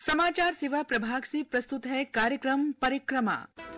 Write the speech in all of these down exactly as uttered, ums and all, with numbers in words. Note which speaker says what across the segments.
Speaker 1: समाचार सेवा प्रभाग से प्रस्तुत है कार्यक्रम परिक्रमा।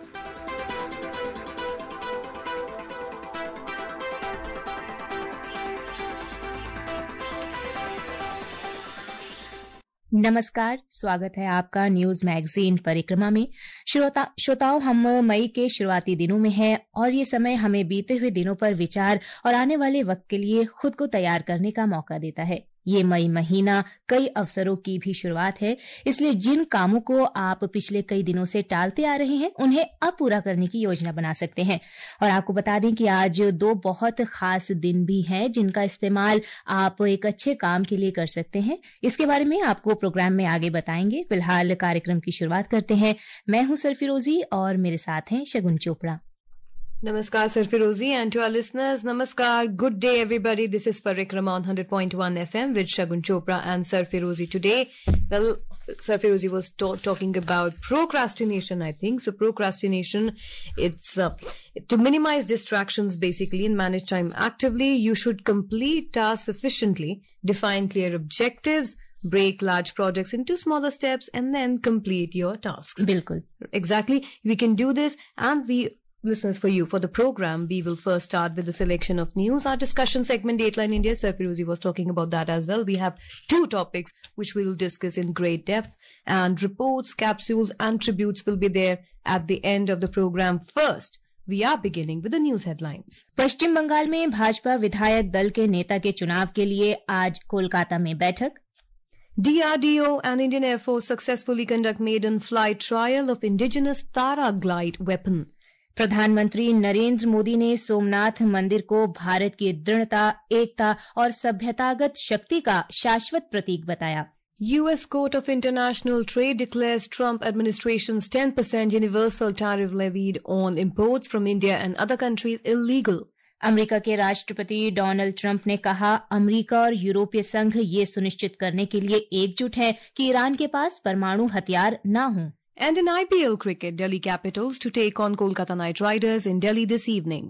Speaker 2: नमस्कार, स्वागत है आपका न्यूज मैगजीन परिक्रमा में। श्रोता श्रोताओं हम मई के शुरुआती दिनों में हैं और ये समय हमें बीते हुए दिनों पर विचार और आने वाले वक्त के लिए खुद को तैयार करने का मौका देता है। ये मई महीना कई अवसरों की भी शुरुआत है, इसलिए जिन कामों को आप पिछले कई दिनों से टालते आ रहे हैं उन्हें अब पूरा करने की योजना बना सकते हैं। और आपको बता दें कि आज दो बहुत खास दिन भी हैं जिनका इस्तेमाल आप एक अच्छे काम के लिए कर सकते हैं। इसके बारे में आपको प्रोग्राम में आगे बताएंगे। फिलहाल कार्यक्रम की शुरुआत करते हैं। मैं हूं सरफिरोजी और मेरे साथ हैं शगुन Chopra.
Speaker 3: Namaskar, Sir Firozi, and to our listeners, Namaskar. Good day, everybody. This is Parikrama on one hundred point one F M with Shagun Chopra and Sir Firozi. Today, well, Sir Firozi was to- talking about procrastination, I think. So, procrastination, it's uh, to minimize distractions, basically, and manage time actively. You should complete tasks efficiently, define clear objectives, break large projects into smaller steps, and then complete your tasks.
Speaker 2: बिल्कुल,
Speaker 3: Exactly. We can do this, and we listeners, for you, for the program, we will first start with the selection of news. Our discussion segment, Dateline India, Sir Firozi was talking about that as well. We have two topics which we will discuss in great depth, and reports, capsules, and tributes will be there at the end of the program. First, we are beginning with the news headlines.
Speaker 2: पश्चिम बंगाल में भाजपा विधायक दल के नेता के चुनाव के लिए आज कोलकाता में बैठक।
Speaker 3: D R D O and Indian Air Force successfully conduct maiden flight trial of indigenous Tara glide weapon.
Speaker 2: प्रधानमंत्री नरेंद्र मोदी ने सोमनाथ मंदिर को भारत की दृढ़ता, एकता और सभ्यतागत शक्ति का शाश्वत प्रतीक बताया।
Speaker 3: U S Court of International Trade declares Trump administration's ten percent universal tariff levied on imports from India and other countries illegal.
Speaker 2: America के राष्ट्रपति डोनाल्ड ट्रंप ने कहा, अमेरिका और यूरोपीय संघ ये सुनिश्चित करने के लिए एकजुट हैं कि ईरान के पास परमाणु हथियार न हों।
Speaker 3: And in I P L cricket, Delhi Capitals to take on Kolkata Knight Riders in Delhi this evening.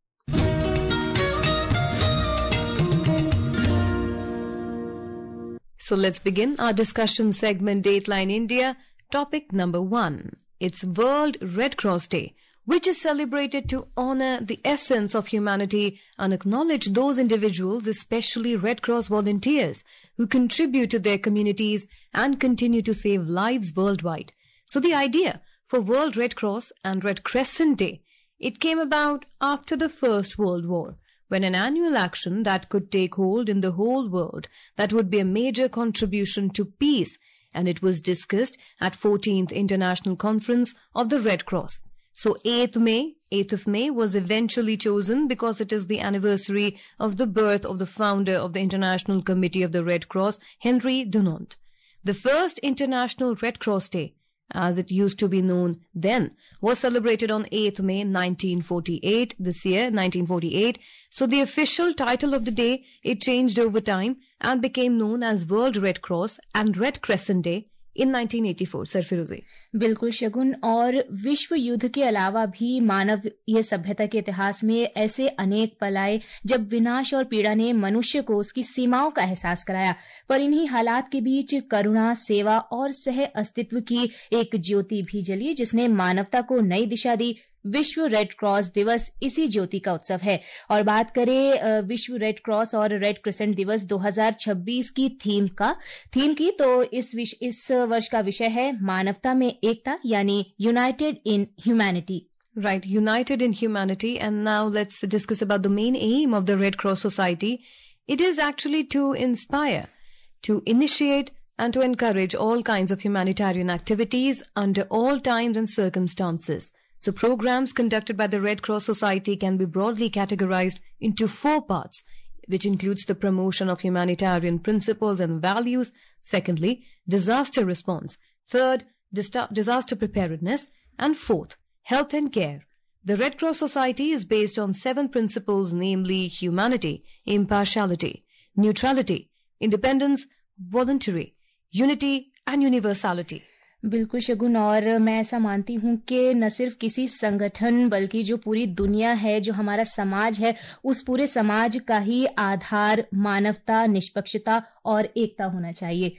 Speaker 3: So let's begin our discussion segment, Dateline India. Topic number one. It's World Red Cross Day, which is celebrated to honor the essence of humanity and acknowledge those individuals, especially Red Cross volunteers, who contribute to their communities and continue to save lives worldwide. So the idea for World Red Cross and Red Crescent Day, it came about after the First World War, when an annual action that could take hold in the whole world that would be a major contribution to peace, and it was discussed at fourteenth International Conference of the Red Cross. So eighth May, eighth of May was eventually chosen because it is the anniversary of the birth of the founder of the International Committee of the Red Cross, Henry Dunant. The first International Red Cross Day, as it used to be known then, was celebrated on eighth May nineteen forty-eight, this year, nineteen forty-eight. So the official title of the day, it changed over time and became known as World Red Cross and Red Crescent Day in nineteen eighty-four. Sir Firozi.
Speaker 2: बिल्कुल शगुन, और विश्व युद्ध के अलावा भी मानव ये सभ्यता के इतिहास में ऐसे अनेक पल आए जब विनाश और पीड़ा ने मनुष्य को उसकी सीमाओं का एहसास कराया, पर इन्हीं हालात के बीच करुणा, सेवा और सह अस्तित्व की एक ज्योति भी जली जिसने मानवता को नई दिशा दी। विश्व रेड क्रॉस दिवस इसी ज्योति का उत्सव है। और बात करें विश्व रेड क्रॉस और रेड क्रिसेंट दिवस दो हज़ार छब्बीस की थीम का थीम की तो इस विश, इस वर्ष का विषय है मानवता में एकता, यानी united in humanity.
Speaker 3: Right, united in humanity. And now let's discuss about the main aim of the Red Cross Society. It is actually to inspire, to initiate, and to encourage all kinds of humanitarian activities under all times and circumstances. So programs conducted by the Red Cross Society can be broadly categorized into four parts, which includes the promotion of humanitarian principles and values. Secondly, disaster response. Third, dis- disaster preparedness. And fourth, health and care. The Red Cross Society is based on seven principles, namely humanity, impartiality, neutrality, independence, voluntary, unity, and universality.
Speaker 2: बिल्कुल शगुन, और मैं ऐसा मानती हूँ कि न सिर्फ किसी संगठन बल्कि जो पूरी दुनिया है, जो हमारा समाज है, उस पूरे समाज का ही आधार मानवता, निष्पक्षता और एकता होना चाहिए।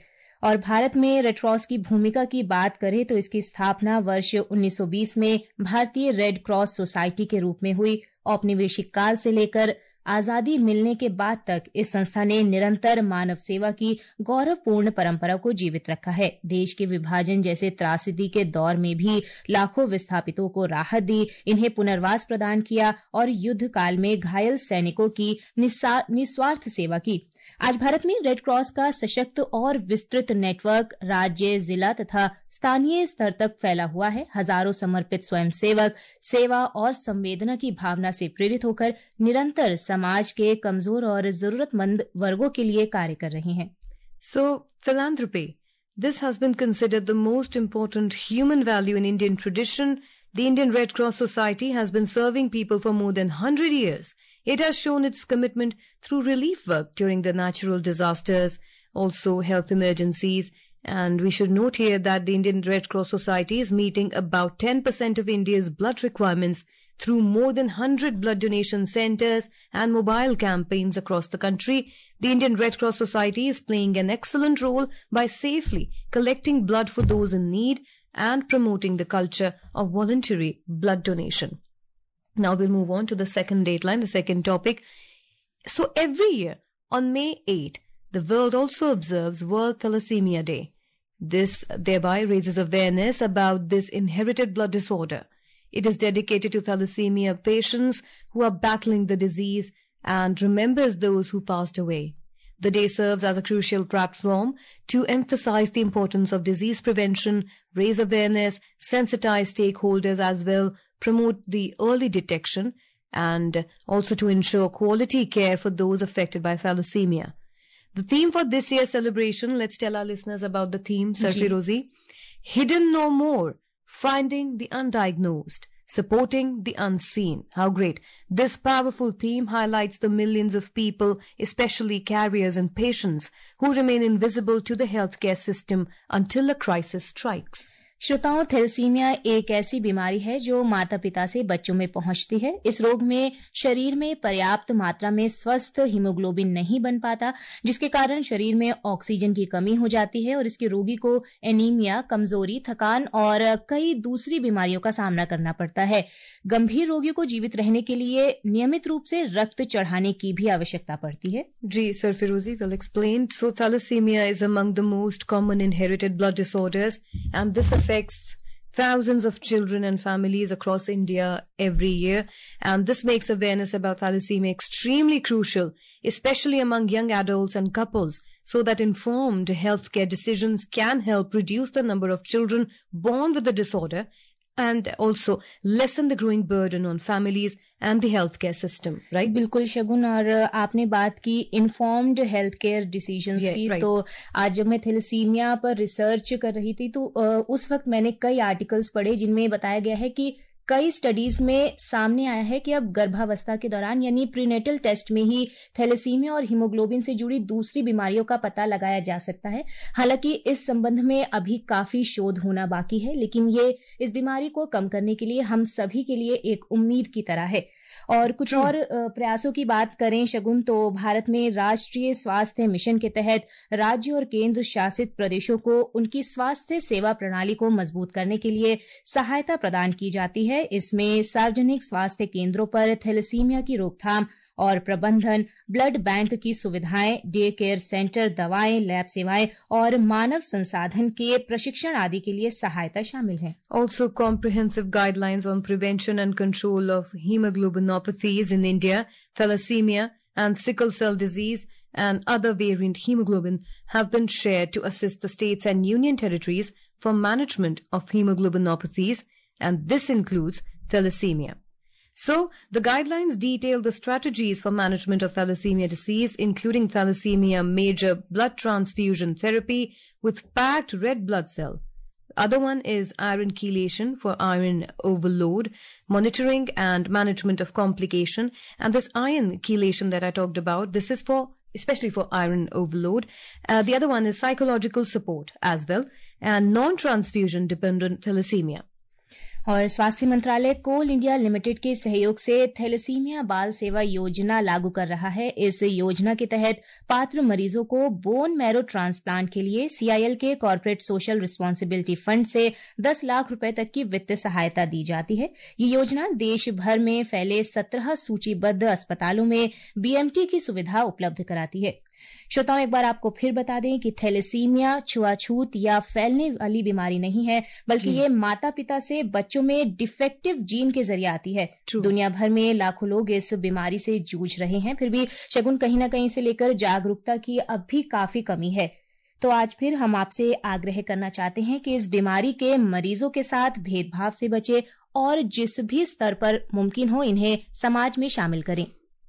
Speaker 2: और भारत में रेड क्रॉस की भूमिका की बात करें तो इसकी स्थापना वर्ष उन्नीस सौ बीस में भारतीय रेड क्रॉस सोसाइटी के रूप में हुई। औपनिवेशिक काल से लेकर आजादी मिलने के बाद तक इस संस्था ने निरंतर मानव सेवा की गौरवपूर्ण परंपरा को जीवित रखा है। देश के विभाजन जैसे त्रासदी के दौर में भी लाखों विस्थापितों को राहत दी, इन्हें पुनर्वास प्रदान किया और युद्ध काल में घायल सैनिकों की निस्वार्थ सेवा की। आज भारत में रेड क्रॉस का सशक्त और विस्तृत नेटवर्क राज्य, जिला तथा स्थानीय स्तर तक फैला हुआ है। हजारों समर्पित स्वयंसेवक सेवा और संवेदना की भावना से प्रेरित होकर निरंतर समाज के कमजोर और जरूरतमंद वर्गों के लिए कार्य कर रहे हैं।
Speaker 3: So, philanthropy. This has been considered the most important human value in Indian tradition. The Indian Red Cross Society has been serving people for more than one hundred years. It has shown its commitment through relief work during the natural disasters, also health emergencies. And we should note here that the Indian Red Cross Society is meeting about ten percent of India's blood requirements through more than one hundred blood donation centers and mobile campaigns across the country. The Indian Red Cross Society is playing an excellent role by safely collecting blood for those in need and promoting the culture of voluntary blood donation. Now we'll move on to the second dateline, the second topic. So every year on May eighth, the world also observes World Thalassemia Day. This thereby raises awareness about this inherited blood disorder. It is dedicated to thalassemia patients who are battling the disease and remembers those who passed away. The day serves as a crucial platform to emphasize the importance of disease prevention, raise awareness, sensitize stakeholders as well, promote the early detection, and also to ensure quality care for those affected by thalassemia. The theme for this year's celebration, let's tell our listeners about the theme, Sarfi Rosie. Hidden no more, finding the undiagnosed, supporting the unseen. How great. This powerful theme highlights the millions of people, especially carriers and patients, who remain invisible to the healthcare system until a crisis strikes.
Speaker 2: श्रोताओं, thalassaemia एक ऐसी बीमारी है जो माता पिता से बच्चों में पहुंचती है। इस रोग में शरीर में पर्याप्त मात्रा में स्वस्थ हीमोग्लोबिन नहीं बन पाता, जिसके कारण शरीर में ऑक्सीजन की कमी हो जाती है और इसके रोगी को एनीमिया, कमजोरी, थकान और कई दूसरी बीमारियों का सामना करना पड़ता है। गंभीर रोगियों को जीवित रहने के लिए नियमित रूप से रक्त चढ़ाने की भी आवश्यकता पड़ती है।
Speaker 3: जी sir Firozi will explain. So thalassemia is among the most common inherited blood disorders, and this affects thousands of children and families across India every year, and this makes awareness about thalassemia extremely crucial, especially among young adults and couples, so that informed healthcare decisions can help reduce the number of children born with the disorder and also lessen the growing burden on families and the healthcare system, right?
Speaker 2: बिल्कुल शगुन, और आपने बात की informed health care decisions की, right. तो आज जब मैं थैलेसीमिया पर रिसर्च कर रही थी तो उस वक्त मैंने कई आर्टिकल्स पढ़े जिनमें बताया गया है कि कई स्टडीज में सामने आया है कि अब गर्भावस्था के दौरान यानी प्रीनेटल टेस्ट में ही थैलेसीमिया और हीमोग्लोबिन से जुड़ी दूसरी बीमारियों का पता लगाया जा सकता है। हालांकि इस संबंध में अभी काफी शोध होना बाकी है, लेकिन ये इस बीमारी को कम करने के लिए हम सभी के लिए एक उम्मीद की तरह है। और कुछ True. और प्रयासों की बात करें शगुन, तो भारत में राष्ट्रीय स्वास्थ्य मिशन के तहत राज्य और केंद्र शासित प्रदेशों को उनकी स्वास्थ्य सेवा प्रणाली को मजबूत करने के लिए सहायता प्रदान की जाती है। इसमें सार्वजनिक स्वास्थ्य केंद्रों पर थैलेसीमिया की रोकथाम और प्रबंधन, ब्लड बैंक की सुविधाएं, डे केयर सेंटर, दवाएं, लैब सेवाएं और मानव संसाधन के प्रशिक्षण आदि के लिए सहायता शामिल है।
Speaker 3: Also comprehensive guidelines on prevention and control of hemoglobinopathies in India, thalassemia and sickle cell disease and other variant hemoglobin have been shared to assist the states and union territories for management of hemoglobinopathies, and this includes thalassemia. So, the guidelines detail the strategies for management of thalassemia disease, including thalassemia major blood transfusion therapy with packed red blood cell. Other one is iron chelation for iron overload, monitoring and management of complication. And this iron chelation that I talked about, this is for especially for iron overload. Uh, the other one is psychological support as well, and non-transfusion dependent thalassemia.
Speaker 2: और स्वास्थ्य मंत्रालय कोल India limited के सहयोग से thalassaemia बाल सेवा योजना लागू कर रहा है। इस योजना के तहत पात्र मरीजों को बोन मैरो ट्रांसप्लांट के लिए सीआईएल के कॉर्पोरेट सोशल रिस्पांसिबिलिटी फंड से दस लाख रुपए तक की वित्तीय सहायता दी जाती है। ये योजना देश भर में फैले सत्रह सूचीबद्ध अस्पतालों में बीएमटी की सुविधा उपलब्ध कराती है। श्रोताओं, एक बार आपको फिर बता दें कि थैलेसीमिया छुआछूत या फैलने वाली बीमारी नहीं है, बल्कि ये माता पिता से बच्चों में डिफेक्टिव जीन के जरिए आती है। दुनिया भर में लाखों लोग इस बीमारी से जूझ रहे हैं, फिर भी शगुन कहीं न कहीं से लेकर जागरूकता की अब भी काफी कमी है। तो आज फिर हम आपसे आग्रह करना चाहते हैं कि इस बीमारी के मरीजों के साथ भेदभाव से बचें और जिस भी स्तर पर मुमकिन हो इन्हें समाज में शामिल करें।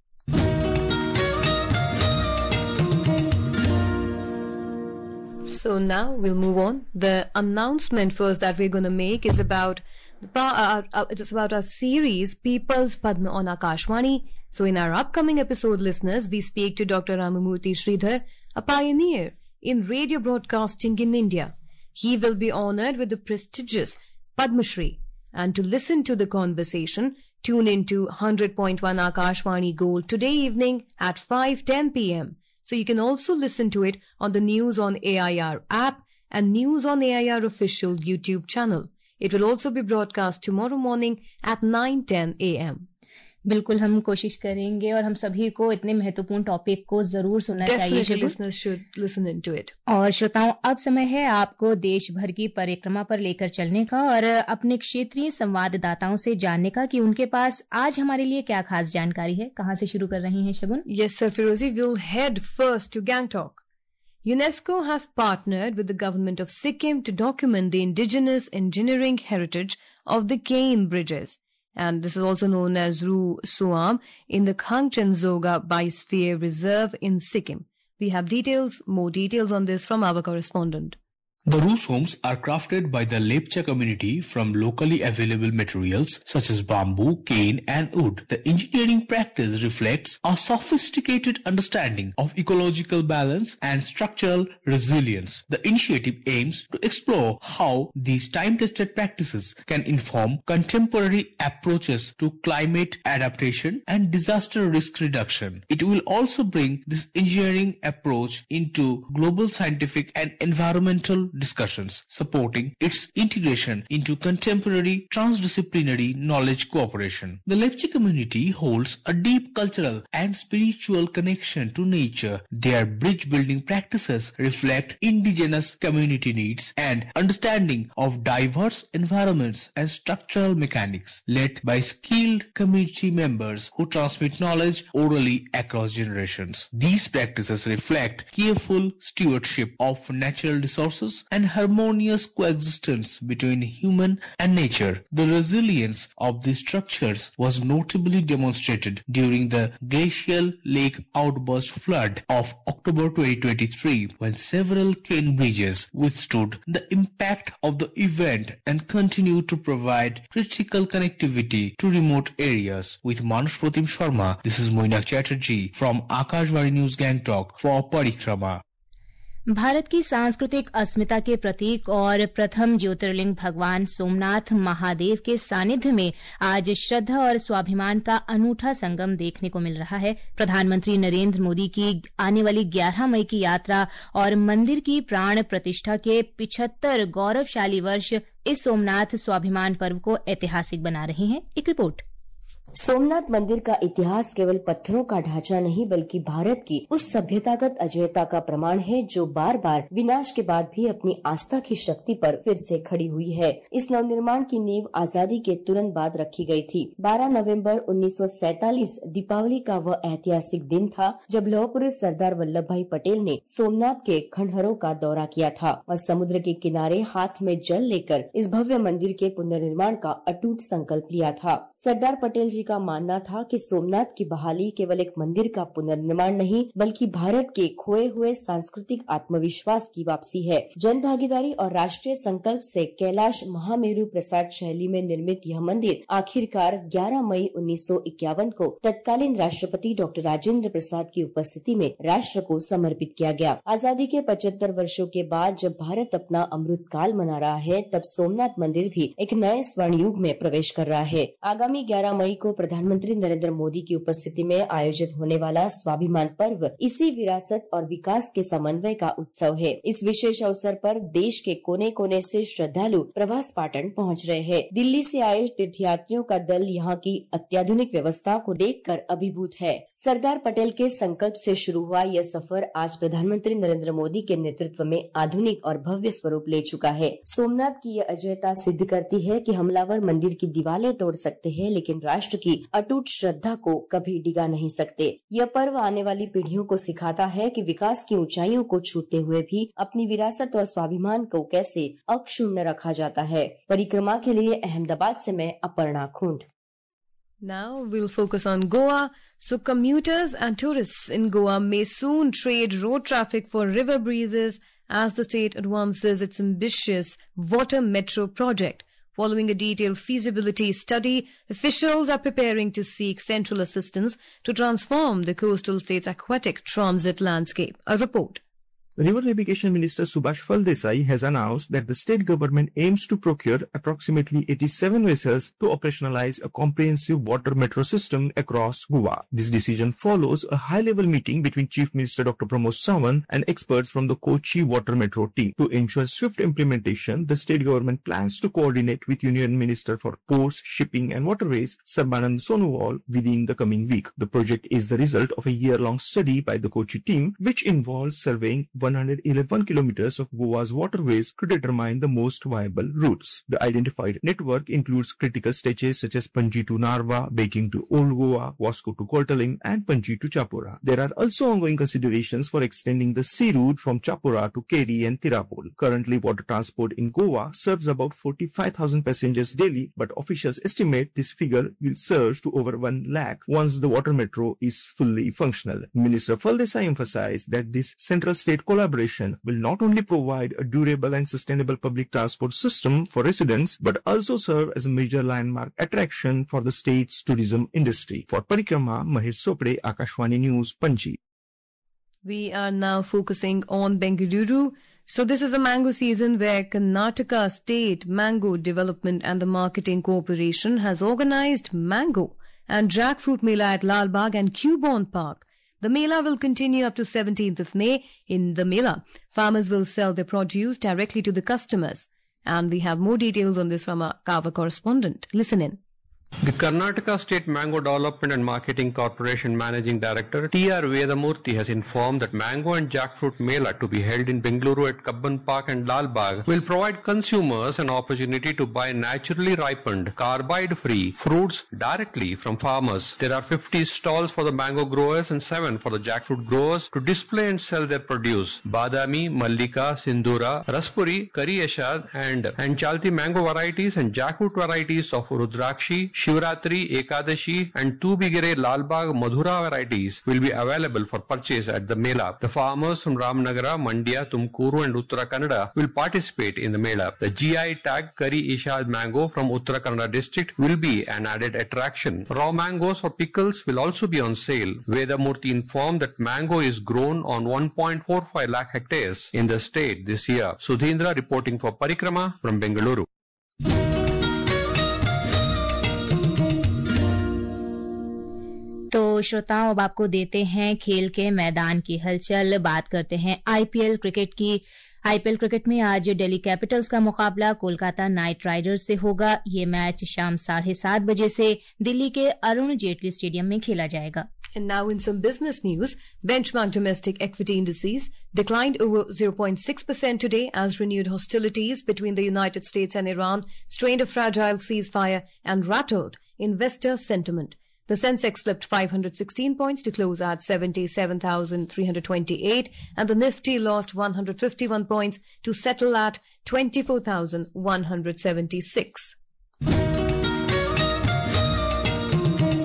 Speaker 3: So now we'll move on. The announcement first that we're going to make is about uh, uh, it's about our series People's Padma on Akashvani. So in our upcoming episode, listeners, we speak to Doctor Ramamurthy Sridhar, a pioneer in radio broadcasting in India. He will be honored with the prestigious Padma Shri. And to listen to the conversation, tune into one hundred point one Akashvani Gold today evening at five ten p.m. So you can also listen to it on the News on A I R app and News on A I R official YouTube channel. It will also be broadcast tomorrow morning at nine ten a.m.
Speaker 2: बिल्कुल हम कोशिश करेंगे और हम सभी को इतने महत्वपूर्ण टॉपिक को जरूर सुनना चाहिए।
Speaker 3: Listeners should listen into it.
Speaker 2: और श्रोताओं, अब समय है आपको देश भर की परिक्रमा पर लेकर चलने का और अपने क्षेत्रीय संवाददाताओं से जानने का कि उनके पास आज हमारे लिए क्या खास जानकारी है। कहाँ से शुरू कर रही हैं शगुन?
Speaker 3: Yes, sir, Firozi, we'll head first to Gangtok. UNESCO has partnered with the government of Sikkim to document the indigenous engineering heritage of the Kain bridges. And this is also known as Ru Suam in the Khangchenzoga Biosphere Reserve in Sikkim. We have details, more details on this from our correspondent.
Speaker 4: The Rus homes are crafted by the Lepcha community from locally available materials such as bamboo, cane and wood. The engineering practice reflects a sophisticated understanding of ecological balance and structural resilience. The initiative aims to explore how these time-tested practices can inform contemporary approaches to climate adaptation and disaster risk reduction. It will also bring this engineering approach into global scientific and environmental discussions, supporting its integration into contemporary transdisciplinary knowledge cooperation. The Lepcha community holds a deep cultural and spiritual connection to nature. Their bridge building practices reflect indigenous community needs and understanding of diverse environments and structural mechanics, led by skilled community members who transmit knowledge orally across generations. These practices reflect careful stewardship of natural resources and harmonious coexistence between human and nature. The resilience of these structures was notably demonstrated during the glacial lake outburst flood of October twenty twenty-three, when several cane bridges withstood the impact of the event and continue to provide critical connectivity to remote areas. With Manush Pratim Sharma, this is Moinak Chatterjee from Akashvani News Gangtok for Parikrama.
Speaker 2: Bharat की सांस्कृतिक अस्मिता के प्रतीक और प्रथम ज्योतिर्लिंग भगवान सोमनाथ महादेव के सानिध्य में आज श्रद्धा और स्वाभिमान का अनूठा संगम देखने को मिल रहा है। प्रधानमंत्री नरेंद्र मोदी की आने वाली ग्यारह मई की यात्रा और मंदिर की प्राण प्रतिष्ठा के पिछहत्तर गौरवशाली वर्ष इस सोमनाथ स्वाभिमान पर्व को ऐतिहासिक बना रहे हैं। एक रिपोर्ट।
Speaker 5: सोमनाथ मंदिर का इतिहास केवल पत्थरों का ढांचा नहीं बल्कि भारत की उस सभ्यतागत अजयता का प्रमाण है जो बार बार विनाश के बाद भी अपनी आस्था की शक्ति पर फिर से खड़ी हुई है। इस नवनिर्माण की नींव आजादी के तुरंत बाद रखी गई थी। बारह नवंबर उन्नीस सौ सैतालीस दीपावली का वह ऐतिहासिक दिन था जब लौह पुरुष सरदार वल्लभ भाई पटेल ने सोमनाथ के खंडहरों का दौरा किया था और समुद्र के किनारे हाथ में जल लेकर इस भव्य मंदिर के पुनर्निर्माण का अटूट संकल्प लिया था। सरदार पटेल जी का मानना था कि सोमनाथ की बहाली केवल एक मंदिर का पुनर्निर्माण नहीं बल्कि भारत के खोए हुए सांस्कृतिक आत्मविश्वास की वापसी है। जन भागीदारी और राष्ट्रीय संकल्प से कैलाश महामेरु प्रसाद शैली में निर्मित यह मंदिर आखिरकार ग्यारह मई उन्नीस सौ इक्यावन को तत्कालीन राष्ट्रपति डॉक्टर राजेंद्र प्रसाद की उपस्थिति में राष्ट्र को समर्पित किया गया। आजादी के पचहत्तर वर्षों के बाद जब भारत अपना अमृत काल मना रहा है, तब सोमनाथ मंदिर भी एक नए स्वर्ण युग में प्रवेश कर रहा है। आगामी ग्यारह मई को प्रधानमंत्री नरेंद्र मोदी की उपस्थिति में आयोजित होने वाला स्वाभिमान पर्व इसी विरासत और विकास के समन्वय का उत्सव है। इस विशेष अवसर पर देश के कोने कोने से श्रद्धालु प्रभास पाटन पहुंच रहे हैं। दिल्ली से आए तीर्थयात्रियों का दल यहाँ की अत्याधुनिक व्यवस्था को देखकर अभिभूत है। सरदार पटेल के संकल्प से शुरू हुआ यह सफर आज प्रधानमंत्री नरेंद्र मोदी के नेतृत्व में आधुनिक और भव्य स्वरूप ले चुका है। सोमनाथ की यह अजयता सिद्ध करती है कि हमलावर मंदिर की दीवारें तोड़ सकते हैं, लेकिन राष्ट्र की अटूट श्रद्धा को कभी डिगा नहीं सकते। यह पर्व आने वाली पीढ़ियों को सिखाता है कि विकास की ऊंचाइयों को छूते हुए भी अपनी विरासत और स्वाभिमान को कैसे अक्षुण्ण रखा जाता है। परिक्रमा के लिए अहमदाबाद से मैं Aparna खुंड।
Speaker 3: Now we'll focus on Goa. So commuters and tourists in Goa may soon trade road traffic for river breezes as the state advances its ambitious water metro project. Following a detailed feasibility study, officials are preparing to seek central assistance to transform the coastal state's aquatic transit landscape. A report.
Speaker 6: River Navigation Minister Subhash Phaldesai has announced that the state government aims to procure approximately eighty-seven vessels to operationalize a comprehensive water metro system across Goa. This decision follows a high-level meeting between Chief Minister Doctor Pramod Sawant and experts from the Kochi Water Metro team. To ensure swift implementation, the state government plans to coordinate with Union Minister for Ports, Shipping and Waterways, Sarbanand Sonowal, within the coming week. The project is the result of a year-long study by the Kochi team, which involves surveying one hundred eleven kilometers of Goa's waterways to determine the most viable routes. The identified network includes critical stretches such as Panji to Narva, Baking to Old Goa, Vasco to Kotaling, and Panji to Chapora. There are also ongoing considerations for extending the sea route from Chapora to Keri and Tirapol. Currently, water transport in Goa serves about forty-five thousand passengers daily, but officials estimate this figure will surge to over one lakh once the water metro is fully functional. Minister Phaldesai emphasized that this central state collaboration will not only provide a durable and sustainable public transport system for residents, but also serve as a major landmark attraction for the state's tourism industry. For Parikrama, Mahesh Sopre, Akashwani News, Panji.
Speaker 3: We are now focusing on Bengaluru. So this is the mango season where Karnataka State Mango Development and the Marketing Corporation has organized Mango and Jackfruit Mela at Lal Bagh and Cubon Park. The Mela will continue up to seventeenth of May. In the Mela, farmers will sell their produce directly to the customers. And we have more details on this from our Kava correspondent. Listen in.
Speaker 7: The Karnataka State Mango Development and Marketing Corporation Managing Director T R Vedamurthy has informed that Mango and Jackfruit Mela to be held in Bengaluru at Kabban Park and Lal Bagh will provide consumers an opportunity to buy naturally ripened, carbide-free fruits directly from farmers. There are fifty stalls for the mango growers and seven for the jackfruit growers to display and sell their produce. Badami, Mallika, Sindura, Raspuri, Kari Ashad and, and Chalti mango varieties and jackfruit varieties of Rudrakshi, Shivratri, Ekadashi and Tubigire Lalbagh Madhura varieties will be available for purchase at the Mela. The farmers from Ramnagara, Mandya, Tumkuru and Uttara Kannada will participate in the Mela. The G I tag Kari Ishad mango from Uttara Kannada district will be an added attraction. Raw mangoes or pickles will also be on sale. Vedamurthy informed that mango is grown on one point four five lakh hectares in the state this year. Sudhindra reporting for Parikrama from Bengaluru.
Speaker 2: तो श्रोताओं, अब आपको देते हैं खेल के मैदान की हलचल। बात करते हैं आईपीएल क्रिकेट की। आईपीएल क्रिकेट में आज दिल्ली कैपिटल्स का मुकाबला कोलकाता नाइट राइडर्स से होगा। ये मैच शाम साढ़े सात बजे से दिल्ली के अरुण जेटली स्टेडियम में खेला जाएगा।
Speaker 3: And now in some business news, benchmark domestic equity indices declined over zero point six percent today as renewed hostilities between the United States and Iran strained a fragile ceasefire and rattled investor sentiment. The Sensex slipped five hundred sixteen points to close at seventy-seven thousand three hundred twenty-eight and the Nifty lost one hundred fifty-one points to settle at twenty-four thousand one hundred seventy-six.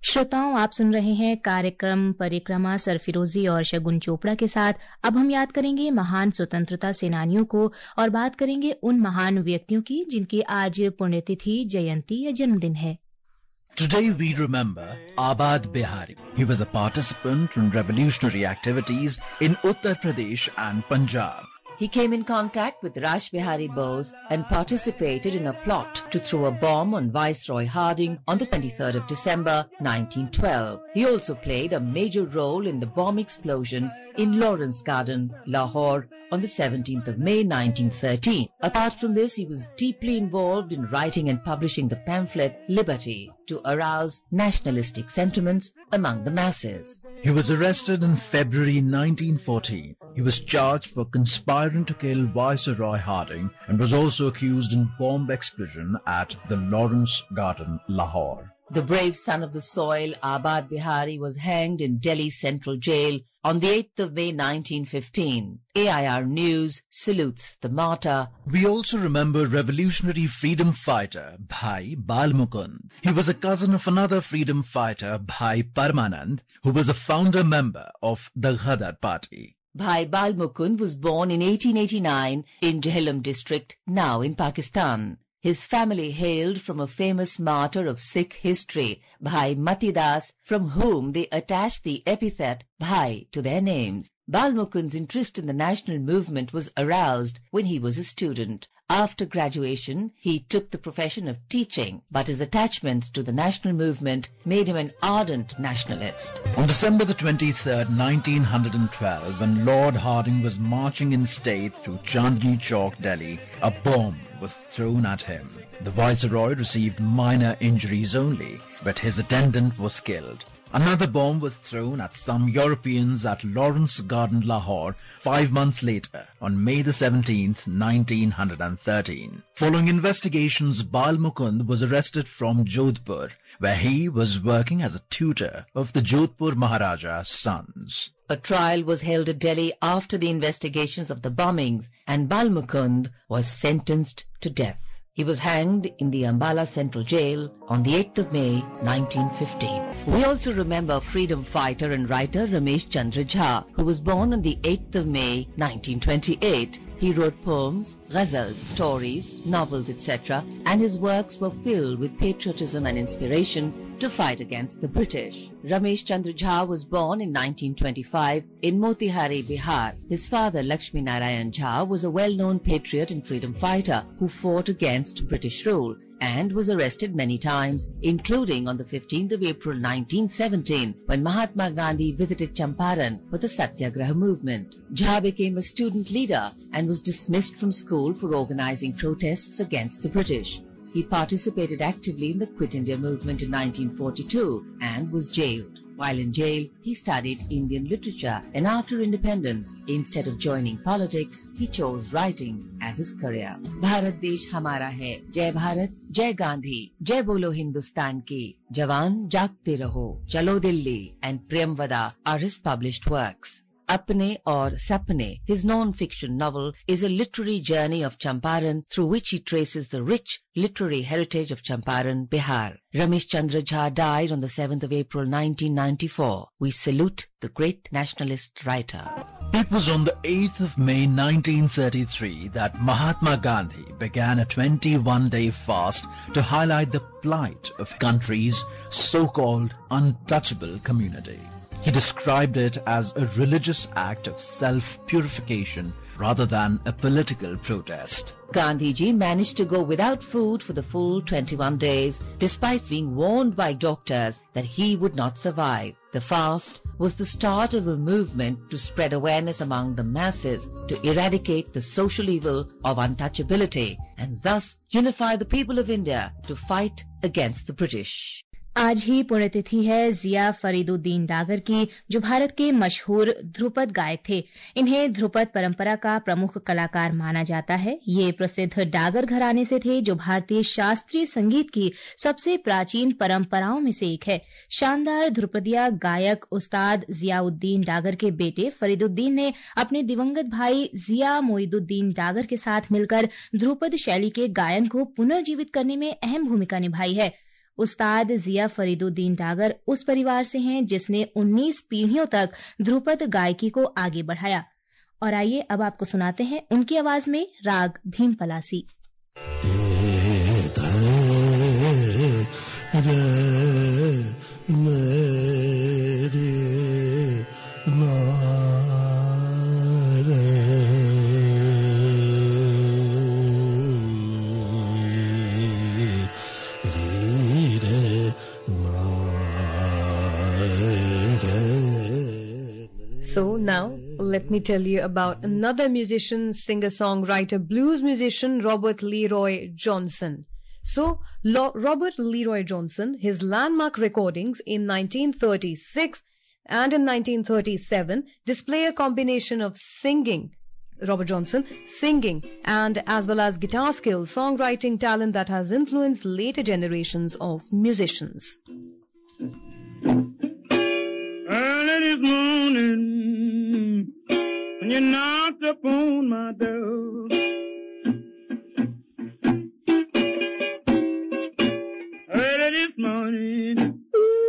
Speaker 2: श्रोताओं, आप सुन रहे हैं कार्यक्रम परिक्रमा सरफिरोजी और शगुन चोपड़ा के साथ। अब हम याद करेंगे महान स्वतंत्रता सेनानियों को और बात करेंगे उन महान व्यक्तियों की जिनकी आज पुण्यतिथि, जयंती या जन्मदिन है।
Speaker 8: Today we remember Abad Bihari. He was a participant in revolutionary activities in Uttar Pradesh and Punjab.
Speaker 9: He came in contact with Rash Bihari Bose and participated in a plot to throw a bomb on Viceroy Harding on the twenty-third of December nineteen twelve. He also played a major role in the bomb explosion in Lawrence Garden, Lahore on the seventeenth of May nineteen thirteen. Apart from this, he was deeply involved in writing and publishing the pamphlet Liberty to arouse nationalistic sentiments among the masses.
Speaker 8: He was arrested in February nineteen fourteen. He was charged for conspiring to kill Viceroy Harding and was also accused in bomb explosion at the Lawrence Garden, Lahore.
Speaker 9: The brave son of the soil, Abad Bihari, was hanged in Delhi Central Jail on the eighth of May nineteen fifteen. A I R News salutes the martyr.
Speaker 8: We also remember revolutionary freedom fighter Bhai Bal Mukund. He was a cousin of another freedom fighter, Bhai Parmanand, who was a founder member of the Ghadar Party.
Speaker 9: Bhai Bal Mukund was born in eighteen eighty-nine in Jhelum district, now in Pakistan. His family hailed from a famous martyr of Sikh history, Bhai Mati Das, from whom they attached the epithet Bhai to their names. Bal Mukund's interest in the national movement was aroused when he was a student. After graduation, he took the profession of teaching, but his attachments to the national movement made him an ardent nationalist.
Speaker 8: On December the twenty-third, nineteen twelve, when Lord Harding was marching in state through Chandni Chowk, Delhi, a bomb was thrown at him. The Viceroy received minor injuries only, but his attendant was killed. Another bomb was thrown at some Europeans at Lawrence Garden, Lahore, five months later, on May the seventeenth, nineteen thirteen. Following investigations, Bal Mukund was arrested from Jodhpur, where he was working as a tutor of the Jodhpur Maharaja's sons.
Speaker 9: A trial was held at Delhi after the investigations of the bombings, and Bal Mukund was sentenced to death. He was hanged in the Ambala Central Jail on the eighth of May nineteen fifteen. We also remember freedom fighter and writer Ramesh Chandra Jha, who was born on the eighth of May nineteen twenty-eight. He wrote poems, ghazals, stories, novels, et cetera, and his works were filled with patriotism and inspiration to fight against the British. Ramesh Chandra Jha was born in nineteen twenty-five in Motihari, Bihar. His father, Lakshmi Narayan Jha, was a well-known patriot and freedom fighter who fought against British rule and was arrested many times, including on the fifteenth of April nineteen seventeen, when Mahatma Gandhi visited Champaran for the Satyagraha movement. Jha became a student leader and was dismissed from school for organizing protests against the British. He participated actively in the Quit India movement in nineteen forty-two and was jailed. While in jail, he studied Indian literature, and after independence, instead of joining politics, he chose writing as his career. Bharat Desh Hamara Hai, Jai Bharat, Jai Gandhi, Jai Bolo Hindustan Ki, Jawan Jagte Raho, Chalo Dilli, and Premvada are his published works. Apne aur Sapne, his non-fiction novel, is a literary journey of Champaran through which he traces the rich literary heritage of Champaran, Bihar. Ramesh Chandra Jha died on the seventh of April nineteen ninety-four. We salute the great nationalist writer.
Speaker 8: It was on the eighth of May nineteen thirty-three that Mahatma Gandhi began a twenty-one day fast to highlight the plight of country's so-called untouchable community. He described it as a religious act of self-purification rather than a political protest.
Speaker 9: Gandhiji managed to go without food for the full twenty-one days, despite being warned by doctors that he would not survive. The fast was the start of a movement to spread awareness among the masses, to eradicate the social evil of untouchability, and thus unify the people of India to fight against the British.
Speaker 2: आज ही पुण्यतिथि है जिया फरीदुद्दीन डागर की, जो भारत के मशहूर ध्रुपद गायक थे। इन्हें ध्रुपद परंपरा का प्रमुख कलाकार माना जाता है। ये प्रसिद्ध डागर घराने से थे, जो भारतीय शास्त्रीय संगीत की सबसे प्राचीन परंपराओं में से एक है। शानदार ध्रुपदिया गायक उस्ताद जियाउद्दीन डागर के बेटे फरीदुद्दीन ने अपने दिवंगत भाई जिया मोइदुद्दीन डागर के साथ मिलकर ध्रुपद शैली के गायन को पुनर्जीवित करने में अहम भूमिका निभाई है। उस्ताद जिया फरीदुद्दीन डागर उस परिवार से हैं जिसने उन्नीस पीढ़ियों तक ध्रुपद गायकी को आगे बढ़ाया। और आइए अब आपको सुनाते हैं उनकी आवाज में राग Bhim Palasi.
Speaker 3: So now, let me tell you about another musician, singer-songwriter, blues musician, Robert Leroy Johnson. So, Lo- Robert Leroy Johnson, his landmark recordings in nineteen thirty-six and in nineteen thirty-seven display a combination of singing, Robert Johnson, singing, and as well as guitar skills, songwriting talent that has influenced later generations of musicians.
Speaker 10: Early this morning, when you knocked upon my door, early this morning,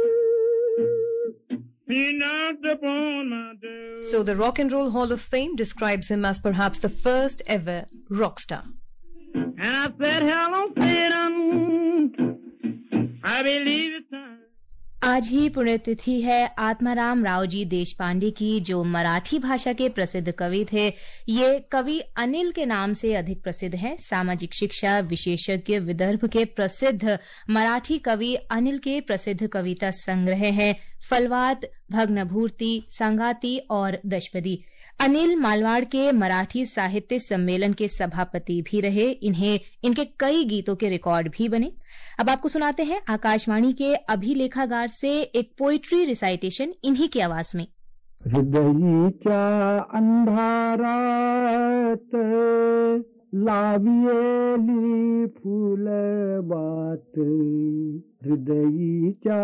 Speaker 10: you knocked upon my door.
Speaker 3: So the Rock and Roll Hall of Fame describes him as perhaps the first ever rock star.
Speaker 10: And I said, hello, Satan, I believe it's time.
Speaker 2: आज ही पुण्यतिथि है आत्माराम रावजी देशपांडे की, जो मराठी भाषा के प्रसिद्ध कवि थे। ये कवि अनिल के नाम से अधिक प्रसिद्ध हैं। सामाजिक शिक्षा विशेषज्ञ विदर्भ के प्रसिद्ध मराठी कवि अनिल के प्रसिद्ध कविता संग्रह हैं फलवात, भग्नभूर्ति, संगाती और दशपदी। अनिल मालवाड़ के मराठी साहित्य सम्मेलन के सभापति भी रहे। इन्हें इनके कई गीतों के रिकॉर्ड भी बने। अब आपको सुनाते हैं आकाशवाणी के अभिलेखागार से एक पोइट्री रिसाइटेशन इन्हीं की आवाज में।
Speaker 10: हृदयीच्या अंधारात लावियेली फुलवात, हृदयीच्या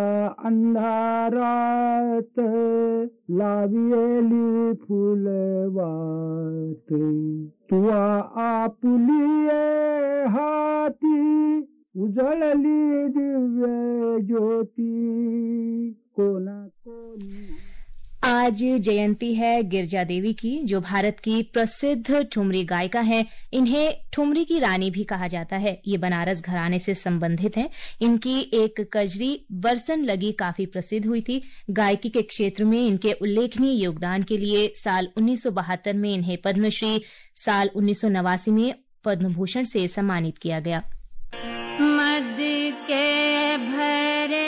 Speaker 10: अंधारात लावियेली फुलवात, तुआ आपुलिये हाती उजळली दिव्य ज्योती कोना कोणी।
Speaker 2: आज जयंती है गिरजा देवी की, जो भारत की प्रसिद्ध ठुमरी गायिका हैं। इन्हें ठुमरी की रानी भी कहा जाता है। ये बनारस घराने से संबंधित हैं। इनकी एक कजरी बरसन लगी काफी प्रसिद्ध हुई थी। गायकी के क्षेत्र में इनके उल्लेखनीय योगदान के लिए साल उन्नीस सौ बहत्तर में इन्हें पद्मश्री, साल उन्नीस सौ नवासी में पद्म भूषण से सम्मानित किया गया।
Speaker 11: मद के भरे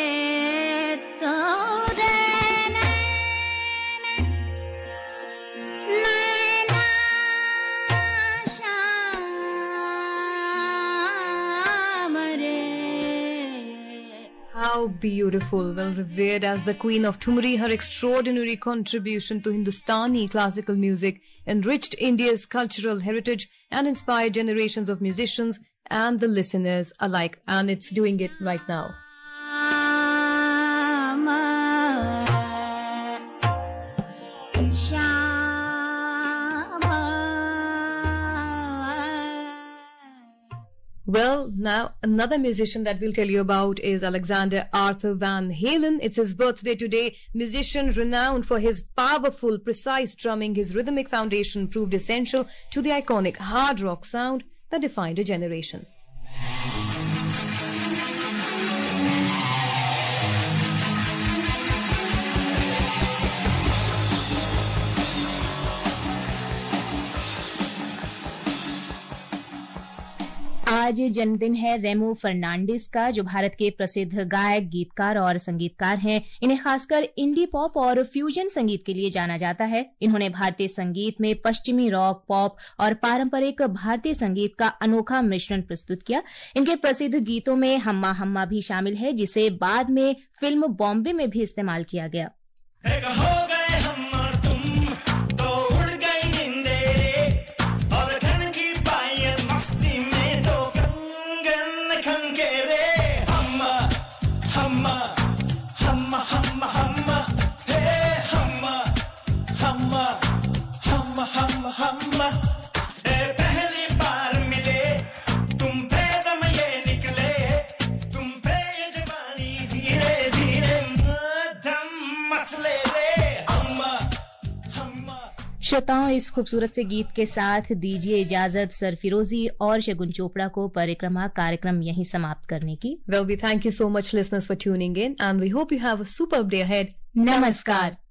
Speaker 11: तोरे नैना श्याम रे।
Speaker 3: How beautiful. Well revered as the queen of Thumri, her extraordinary contribution to Hindustani classical music enriched India's cultural heritage and inspired generations of musicians and the listeners alike, and it's doing it right now. Well, now another musician that we'll tell you about is Alexander Arthur Van Halen. It's his birthday today. Musician renowned for his powerful, precise drumming, his rhythmic foundation proved essential to the iconic hard rock sound that defined a generation.
Speaker 2: आज जन्मदिन है रेमो फर्नांडिस का, जो भारत के प्रसिद्ध गायक, गीतकार और संगीतकार हैं। इन्हें खासकर इंडी पॉप और फ्यूजन संगीत के लिए जाना जाता है। इन्होंने भारतीय संगीत में पश्चिमी रॉक, पॉप और पारंपरिक भारतीय संगीत का अनोखा मिश्रण प्रस्तुत किया। इनके प्रसिद्ध गीतों में हम्मा हम्मा भी शामिल है, जिसे बाद में फिल्म बॉम्बे में भी इस्तेमाल किया गया। श्रोताओं, इस खूबसूरत से गीत के साथ दीजिए इजाजत सरफिरोजी और शगुन चोपड़ा को परिक्रमा कार्यक्रम यहीं समाप्त करने की।
Speaker 3: Well, we thank you so much listeners for tuning in and we hope you have a superb day ahead.
Speaker 2: नमस्कार।